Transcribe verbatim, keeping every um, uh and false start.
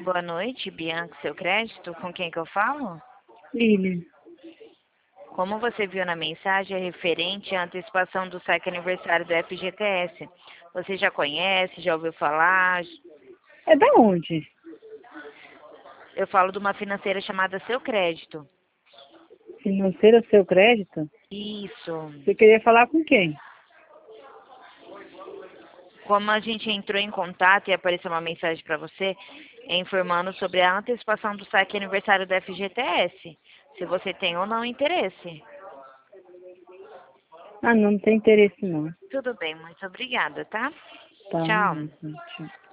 Boa noite, Bianca, seu crédito, com quem que eu falo? Lili. Como você viu na mensagem, é referente à antecipação do saque aniversário do F G T S. Você já conhece, já ouviu falar? É da onde? Eu falo de uma financeira chamada Seu Crédito. Financeira Seu Crédito? Isso. Você queria falar com quem? Como a gente entrou em contato e apareceu uma mensagem para você, informando sobre a antecipação do saque aniversário do F G T S. Se você tem ou não interesse. Ah, não, não tem interesse não. Tudo bem, muito obrigada, tá? Tá, Tchau. tchau.